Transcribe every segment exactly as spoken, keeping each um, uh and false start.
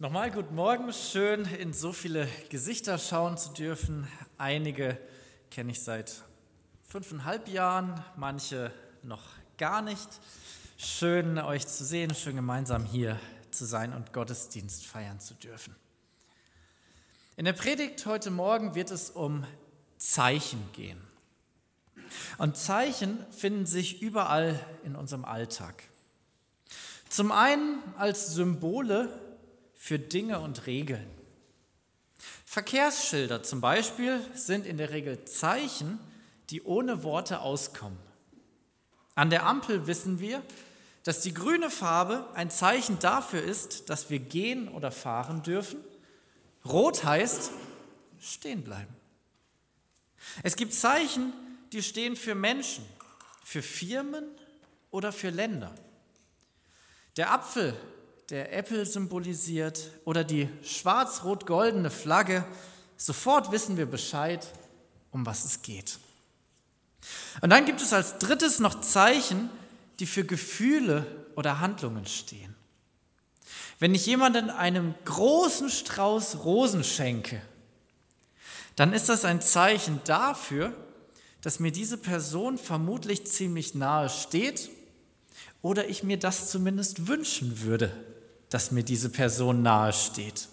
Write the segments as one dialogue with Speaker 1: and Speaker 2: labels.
Speaker 1: Nochmal guten Morgen, schön in so viele Gesichter schauen zu dürfen. Einige kenne ich seit fünfeinhalb Jahren, manche noch gar nicht. Schön euch zu sehen, schön gemeinsam hier zu sein und Gottesdienst feiern zu dürfen. In der Predigt heute Morgen wird es um Zeichen gehen. Und Zeichen finden sich überall in unserem Alltag. Zum einen als Symbole für Dinge und Regeln. Verkehrsschilder zum Beispiel sind in der Regel Zeichen, die ohne Worte auskommen. An der Ampel wissen wir, dass die grüne Farbe ein Zeichen dafür ist, dass wir gehen oder fahren dürfen. Rot heißt stehen bleiben. Es gibt Zeichen, die stehen für Menschen, für Firmen oder für Länder. Der Apfel, der Apple symbolisiert, oder die schwarz-rot-goldene Flagge, sofort wissen wir Bescheid, um was es geht. Und dann gibt es als drittes noch Zeichen, die für Gefühle oder Handlungen stehen. Wenn ich jemandem einen großen Strauß Rosen schenke, dann ist das ein Zeichen dafür, dass mir diese Person vermutlich ziemlich nahe steht oder ich mir das zumindest wünschen würde, dass mir diese Person nahe steht.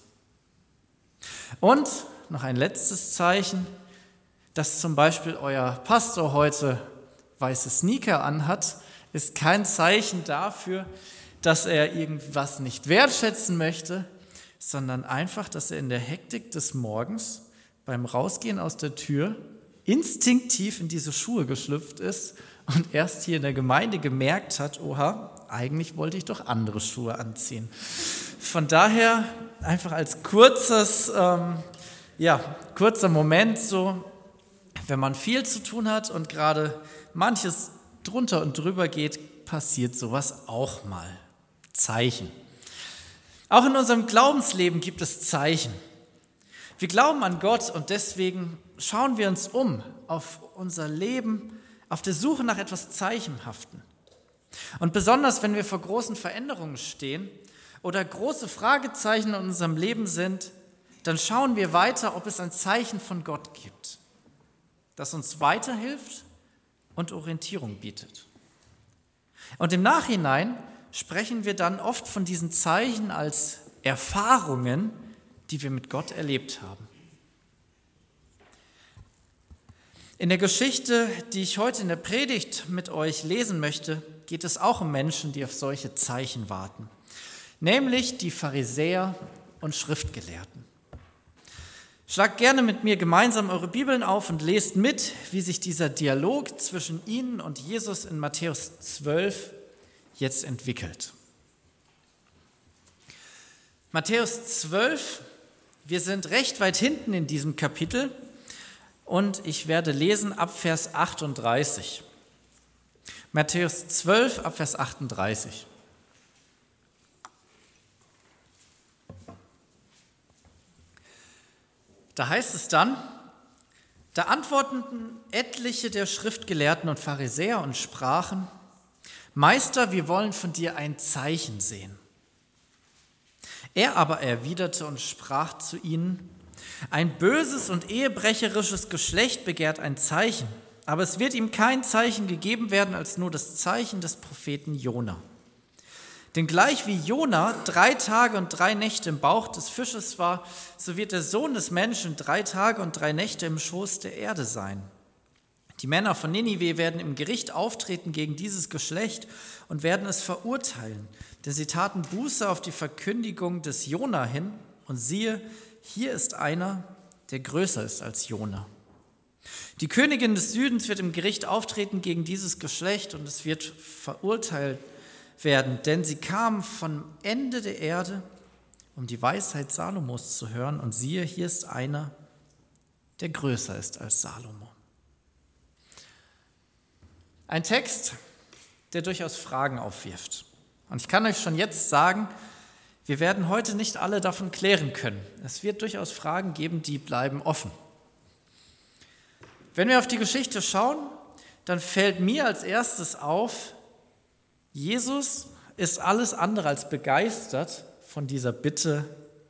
Speaker 1: Und noch ein letztes Zeichen, dass zum Beispiel euer Pastor heute weiße Sneaker anhat, ist kein Zeichen dafür, dass er irgendwas nicht wertschätzen möchte, sondern einfach, dass er in der Hektik des Morgens beim Rausgehen aus der Tür instinktiv in diese Schuhe geschlüpft ist und erst hier in der Gemeinde gemerkt hat, oha, eigentlich wollte ich doch andere Schuhe anziehen. Von daher einfach als kurzes, ähm, ja, kurzer Moment so, wenn man viel zu tun hat und gerade manches drunter und drüber geht, passiert sowas auch mal. Zeichen. Auch in unserem Glaubensleben gibt es Zeichen. Wir glauben an Gott und deswegen schauen wir uns um auf unser Leben, auf der Suche nach etwas Zeichenhaften. Und besonders, wenn wir vor großen Veränderungen stehen oder große Fragezeichen in unserem Leben sind, dann schauen wir weiter, ob es ein Zeichen von Gott gibt, das uns weiterhilft und Orientierung bietet. Und im Nachhinein sprechen wir dann oft von diesen Zeichen als Erfahrungen, die wir mit Gott erlebt haben. In der Geschichte, die ich heute in der Predigt mit euch lesen möchte, geht es auch um Menschen, die auf solche Zeichen warten, nämlich die Pharisäer und Schriftgelehrten. Schlagt gerne mit mir gemeinsam eure Bibeln auf und lest mit, wie sich dieser Dialog zwischen ihnen und Jesus in Matthäus zwölf jetzt entwickelt. Matthäus zwölf, wir sind recht weit hinten in diesem Kapitel und ich werde lesen ab Vers achtunddreißig. Matthäus zwölf, ab Vers achtunddreißig. Da heißt es dann, da antworteten etliche der Schriftgelehrten und Pharisäer und sprachen, Meister, wir wollen von dir ein Zeichen sehen. Er aber erwiderte und sprach zu ihnen, ein böses und ehebrecherisches Geschlecht begehrt ein Zeichen, aber es wird ihm kein Zeichen gegeben werden, als nur das Zeichen des Propheten Jona. Denn gleich wie Jona drei Tage und drei Nächte im Bauch des Fisches war, so wird der Sohn des Menschen drei Tage und drei Nächte im Schoß der Erde sein. Die Männer von Ninive werden im Gericht auftreten gegen dieses Geschlecht und werden es verurteilen, denn sie taten Buße auf die Verkündigung des Jona hin und siehe, hier ist einer, der größer ist als Jona. Die Königin des Südens wird im Gericht auftreten gegen dieses Geschlecht und es wird verurteilt werden, denn sie kamen vom Ende der Erde, um die Weisheit Salomos zu hören und siehe, hier ist einer, der größer ist als Salomo. Ein Text, der durchaus Fragen aufwirft. Und ich kann euch schon jetzt sagen, wir werden heute nicht alle davon klären können. Es wird durchaus Fragen geben, die bleiben offen. Wenn wir auf die Geschichte schauen, dann fällt mir als erstes auf, Jesus ist alles andere als begeistert von dieser Bitte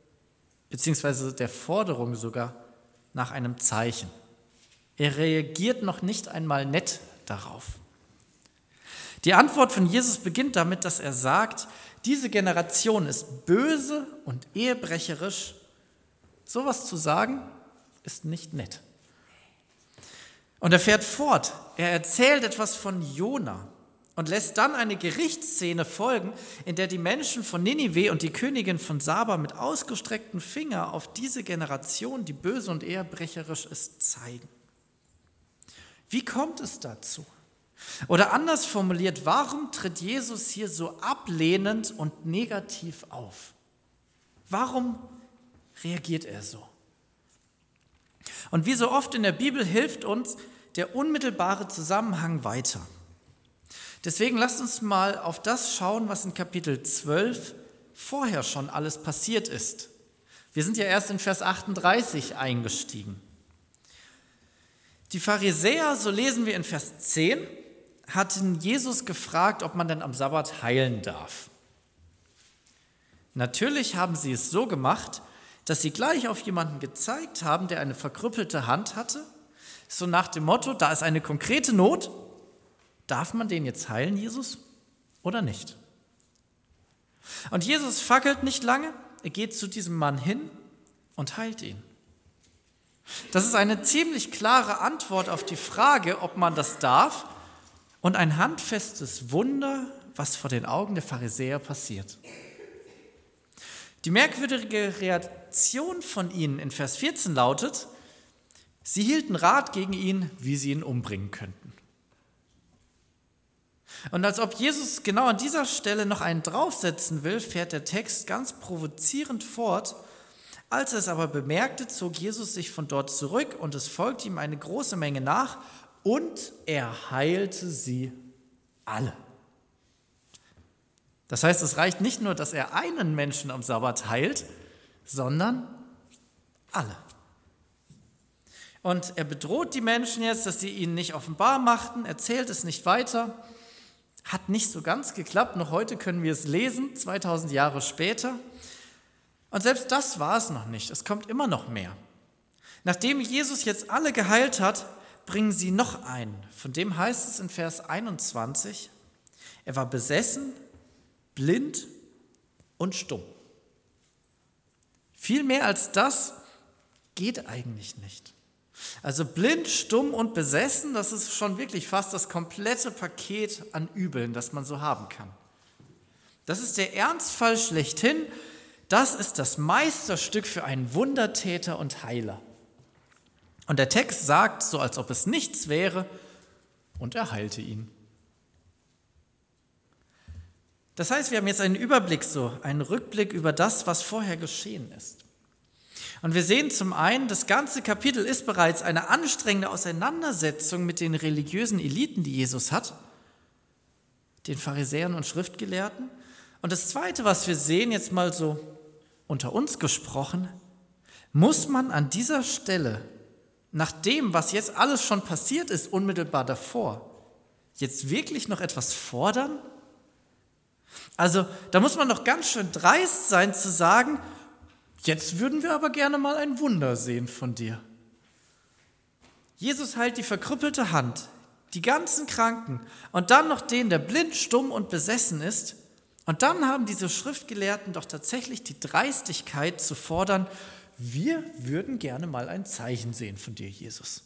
Speaker 1: beziehungsweise der Forderung sogar nach einem Zeichen. Er reagiert noch nicht einmal nett darauf. Die Antwort von Jesus beginnt damit, dass er sagt, diese Generation ist böse und ehebrecherisch. Sowas zu sagen, ist nicht nett. Und er fährt fort. Er erzählt etwas von Jona und lässt dann eine Gerichtsszene folgen, in der die Menschen von Ninive und die Königin von Saba mit ausgestrecktem Finger auf diese Generation, die böse und ehebrecherisch ist, zeigen. Wie kommt es dazu? Oder anders formuliert, warum tritt Jesus hier so ablehnend und negativ auf? Warum reagiert er so? Und wie so oft in der Bibel hilft uns der unmittelbare Zusammenhang weiter. Deswegen lasst uns mal auf das schauen, was in Kapitel zwölf vorher schon alles passiert ist. Wir sind ja erst in Vers achtunddreißig eingestiegen. Die Pharisäer, so lesen wir in Vers zehn, hatten Jesus gefragt, ob man denn am Sabbat heilen darf. Natürlich haben sie es so gemacht, dass sie gleich auf jemanden gezeigt haben, der eine verkrüppelte Hand hatte, so nach dem Motto, da ist eine konkrete Not, darf man den jetzt heilen, Jesus, oder nicht? Und Jesus fackelt nicht lange, er geht zu diesem Mann hin und heilt ihn. Das ist eine ziemlich klare Antwort auf die Frage, ob man das darf, und ein handfestes Wunder, was vor den Augen der Pharisäer passiert. Die merkwürdige Reaktion von ihnen in Vers vierzehn lautet, sie hielten Rat gegen ihn, wie sie ihn umbringen könnten. Und als ob Jesus genau an dieser Stelle noch einen draufsetzen will, fährt der Text ganz provozierend fort. Als er es aber bemerkte, zog Jesus sich von dort zurück und es folgte ihm eine große Menge nach und er heilte sie alle. Das heißt, es reicht nicht nur, dass er einen Menschen am Sabbat heilt, sondern alle. Und er bedroht die Menschen jetzt, dass sie ihn nicht offenbar machten, erzählt es nicht weiter. Hat nicht so ganz geklappt, noch heute können wir es lesen, zweitausend Jahre später. Und selbst das war es noch nicht, es kommt immer noch mehr. Nachdem Jesus jetzt alle geheilt hat, bringen sie noch einen. Von dem heißt es in Vers einundzwanzig, er war besessen, blind und stumm. Viel mehr als das geht eigentlich nicht. Also blind, stumm und besessen, das ist schon wirklich fast das komplette Paket an Übeln, das man so haben kann. Das ist der Ernstfall schlechthin. Das ist das Meisterstück für einen Wundertäter und Heiler. Und der Text sagt, so als ob es nichts wäre, und er heilte ihn. Das heißt, wir haben jetzt einen Überblick, so einen Rückblick über das, was vorher geschehen ist. Und wir sehen zum einen, das ganze Kapitel ist bereits eine anstrengende Auseinandersetzung mit den religiösen Eliten, die Jesus hat, den Pharisäern und Schriftgelehrten. Und das Zweite, was wir sehen, jetzt mal so unter uns gesprochen, muss man an dieser Stelle, nach dem, was jetzt alles schon passiert ist, unmittelbar davor, jetzt wirklich noch etwas fordern? Also da muss man doch ganz schön dreist sein zu sagen, jetzt würden wir aber gerne mal ein Wunder sehen von dir. Jesus heilt die verkrüppelte Hand, die ganzen Kranken und dann noch den, der blind, stumm und besessen ist. Und dann haben diese Schriftgelehrten doch tatsächlich die Dreistigkeit zu fordern, wir würden gerne mal ein Zeichen sehen von dir, Jesus.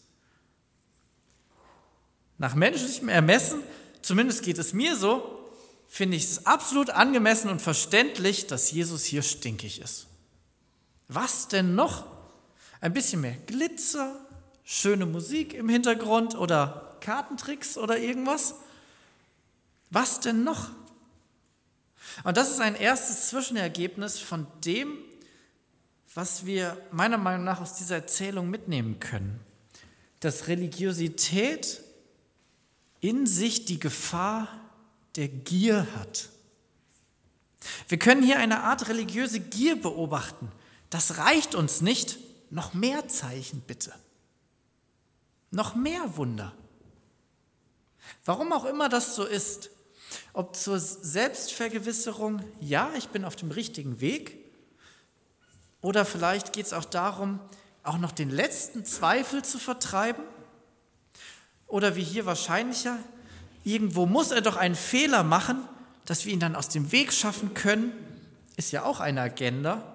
Speaker 1: Nach menschlichem Ermessen, zumindest geht es mir so, finde ich es absolut angemessen und verständlich, dass Jesus hier stinkig ist. Was denn noch? Ein bisschen mehr Glitzer, schöne Musik im Hintergrund oder Kartentricks oder irgendwas? Was denn noch? Und das ist ein erstes Zwischenergebnis von dem, was wir meiner Meinung nach aus dieser Erzählung mitnehmen können. Dass Religiosität in sich die Gefahr der Gier hat. Wir können hier eine Art religiöse Gier beobachten. Das reicht uns nicht. Noch mehr Zeichen bitte. Noch mehr Wunder. Warum auch immer das so ist, ob zur Selbstvergewisserung, ja, ich bin auf dem richtigen Weg, Oder vielleicht geht es auch darum, auch noch den letzten Zweifel zu vertreiben. Oder wie hier wahrscheinlicher, irgendwo muss er doch einen Fehler machen, dass wir ihn dann aus dem Weg schaffen können, ist ja auch eine Agenda.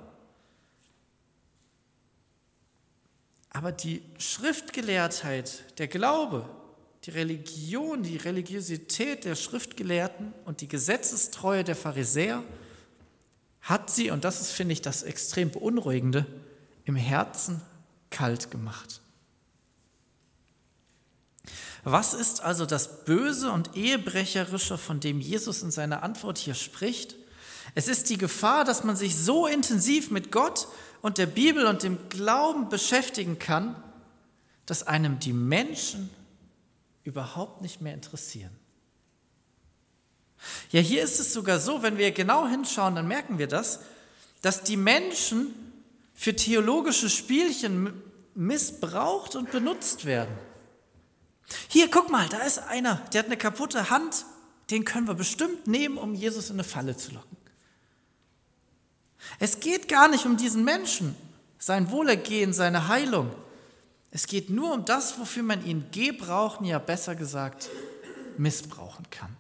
Speaker 1: Aber die Schriftgelehrtheit, der Glaube, die Religion, die Religiosität der Schriftgelehrten und die Gesetzestreue der Pharisäer hat sie, und das ist, finde ich, das extrem Beunruhigende, im Herzen kalt gemacht. Was ist also das Böse und Ehebrecherische, von dem Jesus in seiner Antwort hier spricht? Es ist die Gefahr, dass man sich so intensiv mit Gott und der Bibel und dem Glauben beschäftigen kann, dass einem die Menschen überhaupt nicht mehr interessieren. Ja, hier ist es sogar so, wenn wir genau hinschauen, dann merken wir das, dass die Menschen für theologische Spielchen missbraucht und benutzt werden. Hier, guck mal, da ist einer, der hat eine kaputte Hand, den können wir bestimmt nehmen, um Jesus in eine Falle zu locken. Es geht gar nicht um diesen Menschen, sein Wohlergehen, seine Heilung. Es geht nur um das, wofür man ihn gebrauchen, ja besser gesagt, missbrauchen kann.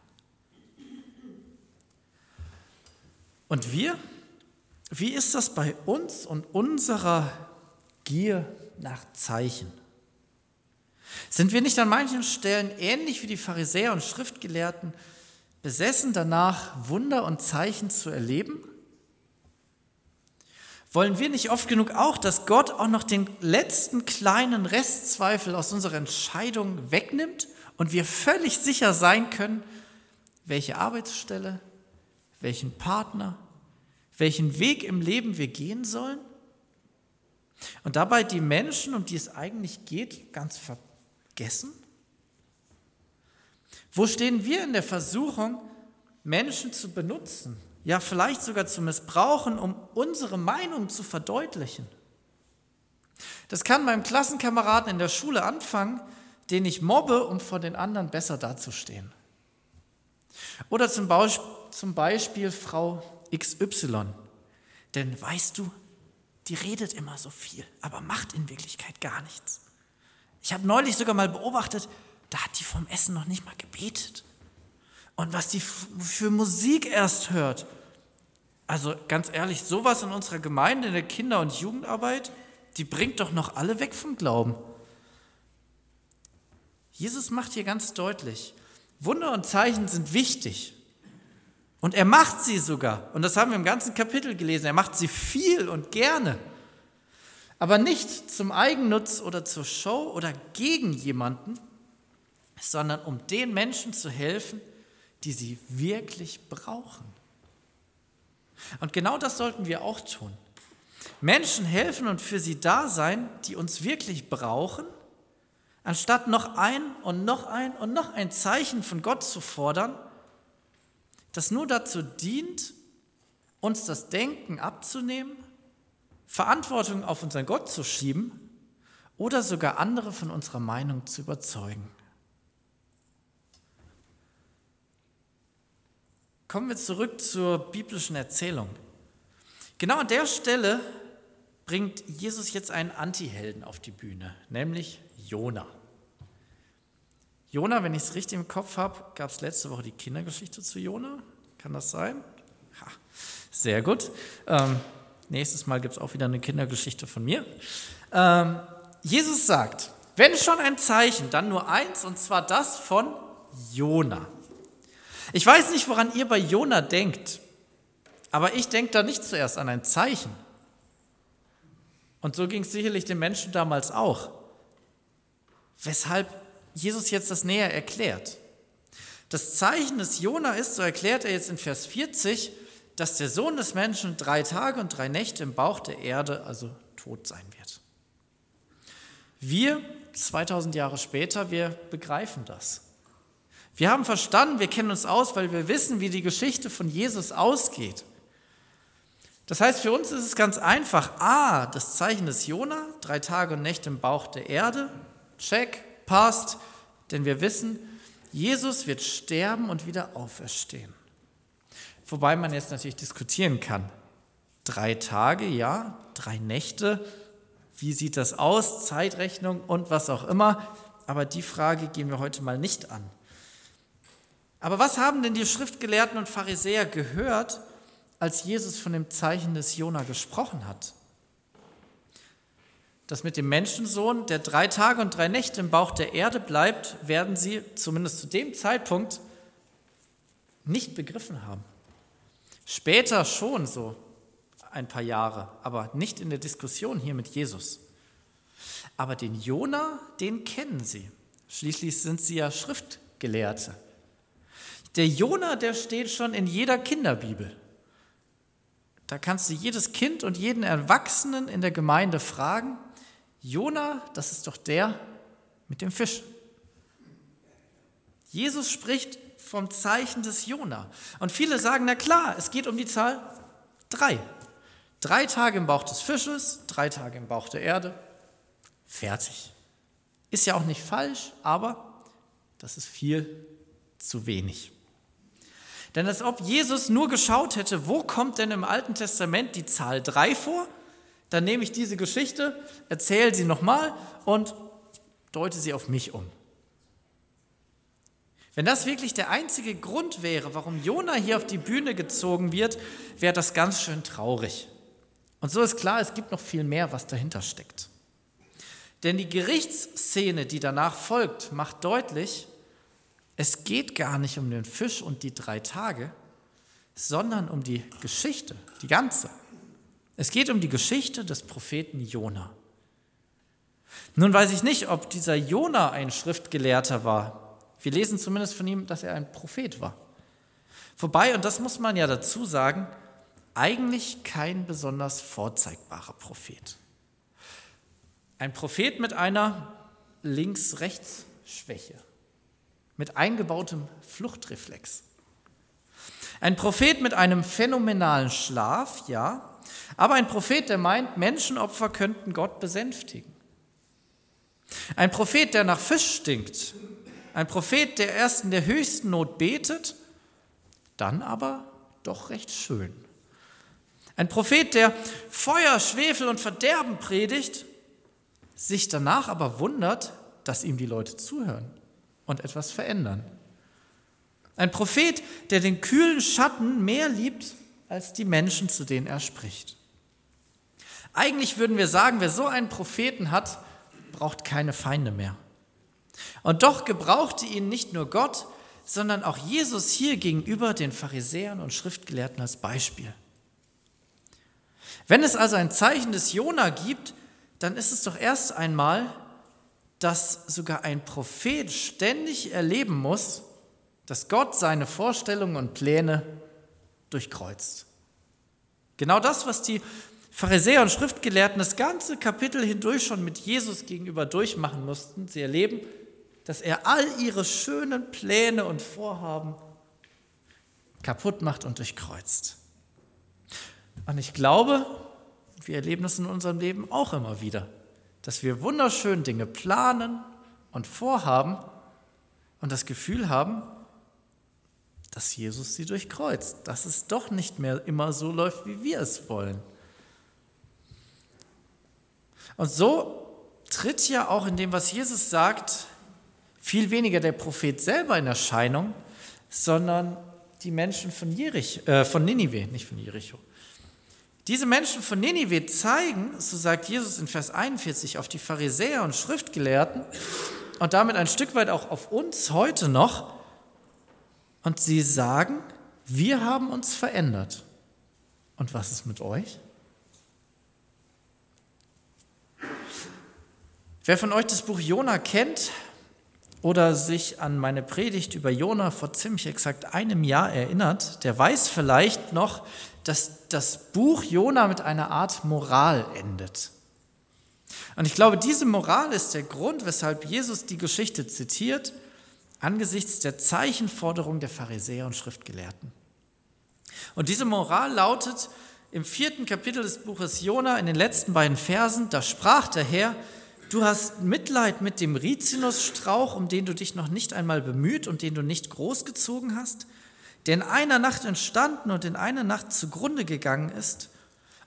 Speaker 1: Und wir? Wie ist das bei uns und unserer Gier nach Zeichen? Sind wir nicht an manchen Stellen ähnlich wie die Pharisäer und Schriftgelehrten besessen danach, Wunder und Zeichen zu erleben? Wollen wir nicht oft genug auch, dass Gott auch noch den letzten kleinen Restzweifel aus unserer Entscheidung wegnimmt und wir völlig sicher sein können, welche Arbeitsstelle, welchen Partner, welchen Weg im Leben wir gehen sollen? Und dabei die Menschen, um die es eigentlich geht, ganz vergessen? Wo stehen wir in der Versuchung, Menschen zu benutzen, ja vielleicht sogar zu missbrauchen, um unsere Meinung zu verdeutlichen? Das kann beim Klassenkameraden in der Schule anfangen, den ich mobbe, um vor den anderen besser dazustehen. Oder zum Beispiel, zum Beispiel Frau X Y. Denn weißt du, die redet immer so viel, aber macht in Wirklichkeit gar nichts. Ich habe neulich sogar mal beobachtet, da hat die vom Essen noch nicht mal gebetet. Und was die für Musik erst hört. Also ganz ehrlich, sowas in unserer Gemeinde, in der Kinder- und Jugendarbeit, die bringt doch noch alle weg vom Glauben. Jesus macht hier ganz deutlich, Wunder und Zeichen sind wichtig. Und er macht sie sogar. Und das haben wir im ganzen Kapitel gelesen. Er macht sie viel und gerne. Aber nicht zum Eigennutz oder zur Show oder gegen jemanden, sondern um den Menschen zu helfen, die sie wirklich brauchen. Und genau das sollten wir auch tun. Menschen helfen und für sie da sein, die uns wirklich brauchen, anstatt noch ein und noch ein und noch ein Zeichen von Gott zu fordern, das nur dazu dient, uns das Denken abzunehmen, Verantwortung auf unseren Gott zu schieben oder sogar andere von unserer Meinung zu überzeugen. Kommen wir zurück zur biblischen Erzählung. Genau an der Stelle bringt Jesus jetzt einen Antihelden auf die Bühne, nämlich Jona. Jona, wenn ich es richtig im Kopf habe, gab es letzte Woche die Kindergeschichte zu Jona. Kann das sein? Ha, sehr gut. Ähm, nächstes Mal gibt es auch wieder eine Kindergeschichte von mir. Ähm, Jesus sagt, wenn schon ein Zeichen, dann nur eins, und zwar das von Jona. Ich weiß nicht, woran ihr bei Jona denkt, aber ich denke da nicht zuerst an ein Zeichen. Und so ging es sicherlich den Menschen damals auch. Weshalb Jesus jetzt das näher erklärt. Das Zeichen des Jona ist, so erklärt er jetzt in Vers vierzig, dass der Sohn des Menschen drei Tage und drei Nächte im Bauch der Erde, also tot sein wird. Wir, zweitausend Jahre später, wir begreifen das. Wir haben verstanden, wir kennen uns aus, weil wir wissen, wie die Geschichte von Jesus ausgeht. Das heißt, für uns ist es ganz einfach. A, das Zeichen des Jona, drei Tage und Nächte im Bauch der Erde, check, passt, denn wir wissen, Jesus wird sterben und wieder auferstehen. Wobei man jetzt natürlich diskutieren kann. drei Tage, ja, drei Nächte. Wie sieht das aus? Zeitrechnung und was auch immer. Aber die Frage gehen wir heute mal nicht an. Aber was haben denn die Schriftgelehrten und Pharisäer gehört, als Jesus von dem Zeichen des Jona gesprochen hat? Dass mit dem Menschensohn, der drei Tage und drei Nächte im Bauch der Erde bleibt, werden sie zumindest zu dem Zeitpunkt nicht begriffen haben. Später schon so ein paar Jahre, aber nicht in der Diskussion hier mit Jesus. Aber den Jona, den kennen sie. Schließlich sind sie ja Schriftgelehrte. Der Jona, der steht schon in jeder Kinderbibel. Da kannst du jedes Kind und jeden Erwachsenen in der Gemeinde fragen, Jona, das ist doch der mit dem Fisch. Jesus spricht vom Zeichen des Jona. Und viele sagen, na klar, es geht um die Zahl drei. Drei Tage im Bauch des Fisches, drei Tage im Bauch der Erde. Fertig. Ist ja auch nicht falsch, aber das ist viel zu wenig. Denn als ob Jesus nur geschaut hätte, wo kommt denn im Alten Testament die Zahl drei vor, dann nehme ich diese Geschichte, erzähle sie nochmal und deute sie auf mich um. Wenn das wirklich der einzige Grund wäre, warum Jona hier auf die Bühne gezogen wird, wäre das ganz schön traurig. Und so ist klar, es gibt noch viel mehr, was dahinter steckt. Denn die Gerichtsszene, die danach folgt, macht deutlich, es geht gar nicht um den Fisch und die drei Tage, sondern um die Geschichte, die ganze. Es geht um die Geschichte des Propheten Jona. Nun weiß ich nicht, ob dieser Jona ein Schriftgelehrter war. Wir lesen zumindest von ihm, dass er ein Prophet war. Wobei, und das muss man ja dazu sagen, eigentlich kein besonders vorzeigbarer Prophet. Ein Prophet mit einer Links-Rechts-Schwäche, mit eingebautem Fluchtreflex. Ein Prophet mit einem phänomenalen Schlaf, ja, aber ein Prophet, der meint, Menschenopfer könnten Gott besänftigen. Ein Prophet, der nach Fisch stinkt. Ein Prophet, der erst in der höchsten Not betet, dann aber doch recht schön. Ein Prophet, der Feuer, Schwefel und Verderben predigt, sich danach aber wundert, dass ihm die Leute zuhören und etwas verändern. Ein Prophet, der den kühlen Schatten mehr liebt als die Menschen, zu denen er spricht. Eigentlich würden wir sagen, wer so einen Propheten hat, braucht keine Feinde mehr. Und doch gebrauchte ihn nicht nur Gott, sondern auch Jesus hier gegenüber den Pharisäern und Schriftgelehrten als Beispiel. Wenn es also ein Zeichen des Jona gibt, dann ist es doch erst einmal, dass sogar ein Prophet ständig erleben muss, dass Gott seine Vorstellungen und Pläne durchkreuzt. Genau das, was die Pharisäer und Schriftgelehrten das ganze Kapitel hindurch schon mit Jesus gegenüber durchmachen mussten. Sie erleben, dass er all ihre schönen Pläne und Vorhaben kaputt macht und durchkreuzt. Und ich glaube, wir erleben das in unserem Leben auch immer wieder, dass wir wunderschön Dinge planen und vorhaben und das Gefühl haben, dass Jesus sie durchkreuzt, dass es doch nicht mehr immer so läuft, wie wir es wollen. Und so tritt ja auch in dem, was Jesus sagt, viel weniger der Prophet selber in Erscheinung, sondern die Menschen von, Jerich, äh, von Ninive, nicht von Jericho. Diese Menschen von Ninive zeigen, so sagt Jesus in Vers einundvierzig, auf die Pharisäer und Schriftgelehrten und damit ein Stück weit auch auf uns heute noch. Und sie sagen, wir haben uns verändert. Und was ist mit euch? Wer von euch das Buch Jona kennt oder sich an meine Predigt über Jona vor ziemlich exakt einem Jahr erinnert, der weiß vielleicht noch, dass das Buch Jona mit einer Art Moral endet. Und ich glaube, diese Moral ist der Grund, weshalb Jesus die Geschichte zitiert, angesichts der Zeichenforderung der Pharisäer und Schriftgelehrten. Und diese Moral lautet im vierten Kapitel des Buches Jona in den letzten beiden Versen, da sprach der Herr, du hast Mitleid mit dem Rizinusstrauch, um den du dich noch nicht einmal bemüht und den du nicht großgezogen hast, der in einer Nacht entstanden und in einer Nacht zugrunde gegangen ist,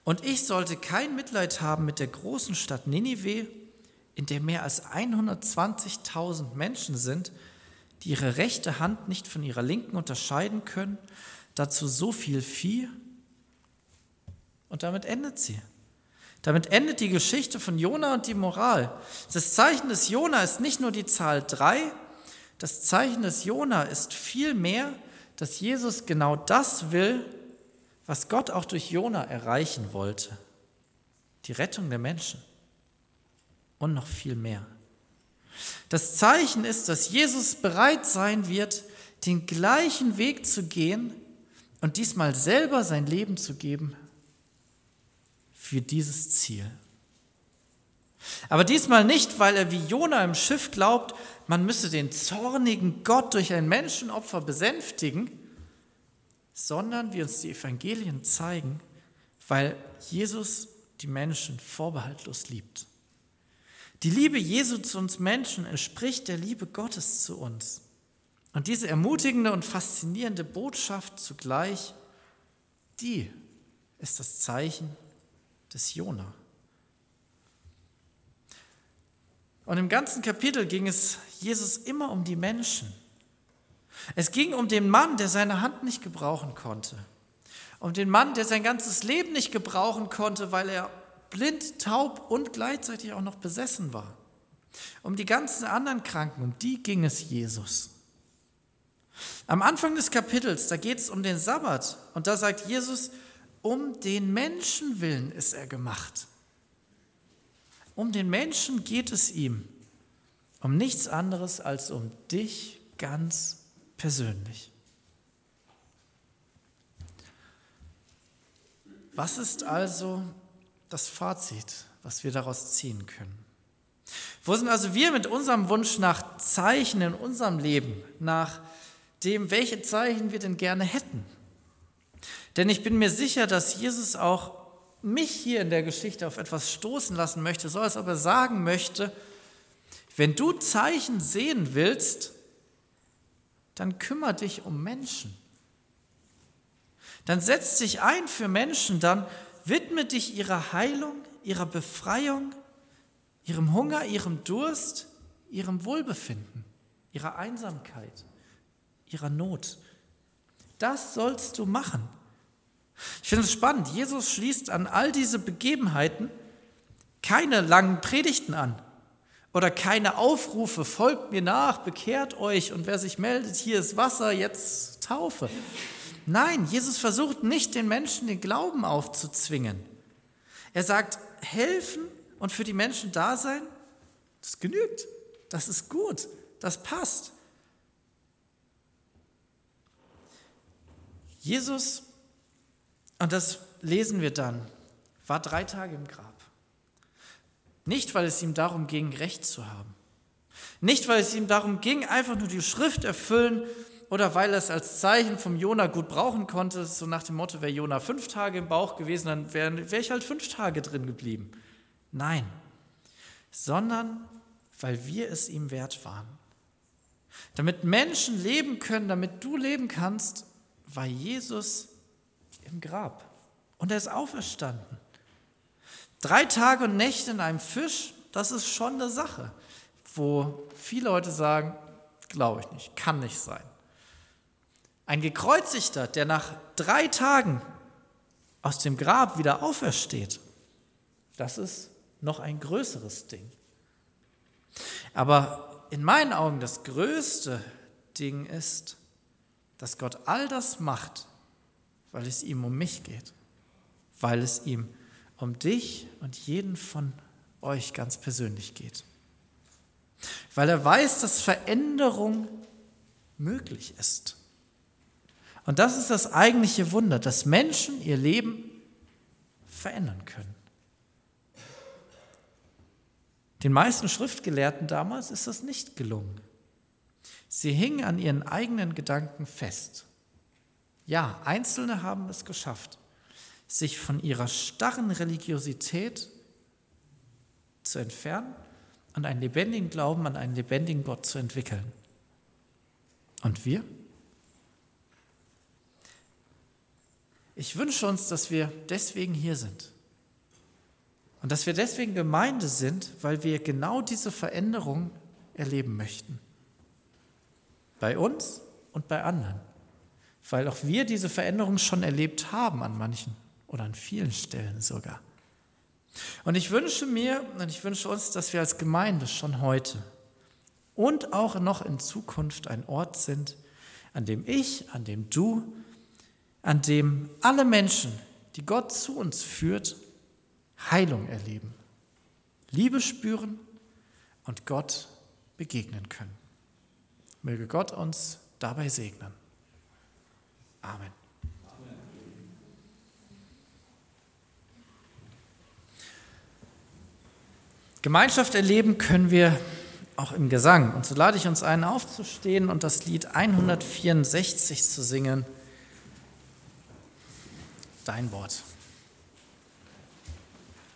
Speaker 1: Und ich sollte kein Mitleid haben mit der großen Stadt Ninive, in der mehr als hundertzwanzigtausend Menschen sind, die ihre rechte Hand nicht von ihrer linken unterscheiden können, dazu so viel Vieh. Und damit endet sie. Damit endet die Geschichte von Jona und die Moral. Das Zeichen des Jona ist nicht nur die Zahl drei, das Zeichen des Jona ist vielmehr, dass Jesus genau das will, was Gott auch durch Jona erreichen wollte. Die Rettung der Menschen. Und noch viel mehr. Das Zeichen ist, dass Jesus bereit sein wird, den gleichen Weg zu gehen und diesmal selber sein Leben zu geben für dieses Ziel. Aber diesmal nicht, weil er wie Jona im Schiff glaubt, man müsse den zornigen Gott durch ein Menschenopfer besänftigen, sondern wie uns die Evangelien zeigen, weil Jesus die Menschen vorbehaltlos liebt. Die Liebe Jesu zu uns Menschen entspricht der Liebe Gottes zu uns. Und diese ermutigende und faszinierende Botschaft zugleich, die ist das Zeichen des Jona. Und im ganzen Kapitel ging es Jesus immer um die Menschen. Es ging um den Mann, der seine Hand nicht gebrauchen konnte. Um den Mann, der sein ganzes Leben nicht gebrauchen konnte, weil er blind, taub und gleichzeitig auch noch besessen war. Um die ganzen anderen Kranken, um die ging es Jesus. Am Anfang des Kapitels, da geht es um den Sabbat und da sagt Jesus, um den Menschen willen ist er gemacht. Um den Menschen geht es ihm, um nichts anderes als um dich ganz persönlich. Was ist also das Fazit, was wir daraus ziehen können? Wo sind also wir mit unserem Wunsch nach Zeichen in unserem Leben, nach dem, welche Zeichen wir denn gerne hätten? Denn ich bin mir sicher, dass Jesus auch mich hier in der Geschichte auf etwas stoßen lassen möchte, so als ob er sagen möchte, wenn du Zeichen sehen willst, dann kümmere dich um Menschen. Dann setz dich ein für Menschen, dann widme dich ihrer Heilung, ihrer Befreiung, ihrem Hunger, ihrem Durst, ihrem Wohlbefinden, ihrer Einsamkeit, ihrer Not. Das sollst du machen. Ich finde es spannend, Jesus schließt an all diese Begebenheiten keine langen Predigten an oder keine Aufrufe, folgt mir nach, bekehrt euch und wer sich meldet, hier ist Wasser, jetzt Taufe. Nein, Jesus versucht nicht, den Menschen den Glauben aufzuzwingen. Er sagt, helfen und für die Menschen da sein, das genügt, das ist gut, das passt. Jesus, und das lesen wir dann, war drei Tage im Grab. Nicht, weil es ihm darum ging, Recht zu haben. Nicht, weil es ihm darum ging, einfach nur die Schrift erfüllen oder weil er es als Zeichen vom Jona gut brauchen konnte, so nach dem Motto, wäre Jona fünf Tage im Bauch gewesen, dann wäre wär ich halt fünf Tage drin geblieben. Nein, sondern weil wir es ihm wert waren. Damit Menschen leben können, damit du leben kannst, war Jesus im Grab und er ist auferstanden. Drei Tage und Nächte in einem Fisch, das ist schon eine Sache, wo viele Leute sagen, glaube ich nicht, kann nicht sein. Ein Gekreuzigter, der nach drei Tagen aus dem Grab wieder aufersteht, das ist noch ein größeres Ding. Aber in meinen Augen das größte Ding ist, dass Gott all das macht, weil es ihm um mich geht, weil es ihm um dich und jeden von euch ganz persönlich geht. Weil er weiß, dass Veränderung möglich ist. Und das ist das eigentliche Wunder, dass Menschen ihr Leben verändern können. Den meisten Schriftgelehrten damals ist das nicht gelungen. Sie hingen an ihren eigenen Gedanken fest. Ja, Einzelne haben es geschafft, sich von ihrer starren Religiosität zu entfernen und einen lebendigen Glauben an einen lebendigen Gott zu entwickeln. Und wir? ich wünsche uns, dass wir deswegen hier sind. Und dass wir deswegen Gemeinde sind, weil wir genau diese Veränderung erleben möchten. Bei uns und bei anderen. Weil auch wir diese Veränderung schon erlebt haben an manchen oder an vielen Stellen sogar. Und ich wünsche mir und ich wünsche uns, dass wir als Gemeinde schon heute und auch noch in Zukunft ein Ort sind, an dem ich, an dem du, an dem alle Menschen, die Gott zu uns führt, Heilung erleben, Liebe spüren und Gott begegnen können. Möge Gott uns dabei segnen. Amen. Gemeinschaft erleben können wir auch im Gesang. Und so lade ich uns ein, aufzustehen und das Lied hundertvierundsechzig zu singen. Dein Wort.